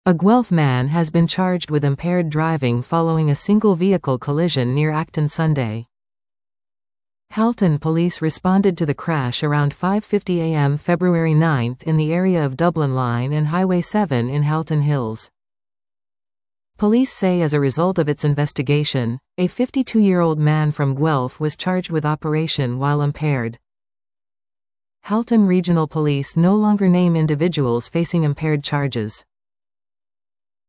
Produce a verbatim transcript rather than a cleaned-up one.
A Guelph man has been charged with impaired driving following a single vehicle collision near Acton Sunday. Halton police responded to the crash around five fifty a m February ninth in the area of Dublin Line and Highway seven in Halton Hills. Police say as a result of its investigation, a fifty-two-year-old man from Guelph was charged with operation while impaired. Halton Regional Police no longer name individuals facing impaired charges.